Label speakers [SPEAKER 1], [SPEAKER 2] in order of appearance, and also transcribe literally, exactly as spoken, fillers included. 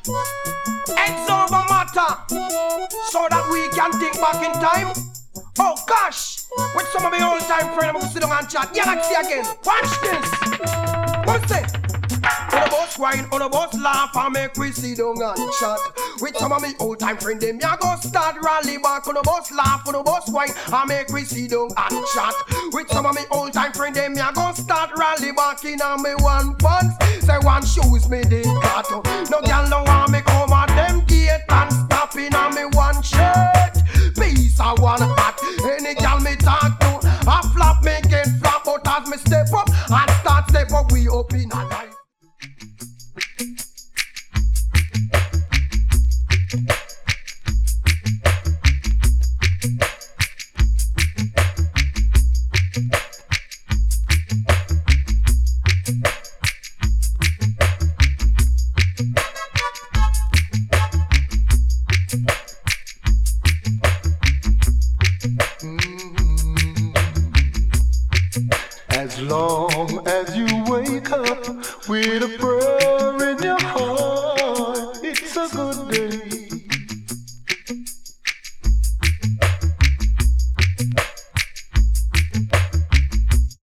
[SPEAKER 1] It's over matter, so that we can think back in time. Oh gosh, with some of my old time friends, I'm gonna sit down and chat. Galaxy again, watch this. What's it? On the bus wine, on the bus laugh and make we sit down and chat. With some of my old time friends, them ya go start rally back. On the bus laugh, on the bus wine and make we sit down and chat. With some of my old time friends, them ya go start rally back in on me one pants. Say one shoes me did cut. No girl no want me come at them gate and stop in on me one shirt. Peace I one hat. Any girl me talk to, a flop me get flop. But as me step up and start step up, we up in a life.
[SPEAKER 2] As long as you wake up with a prayer in your heart, it's a good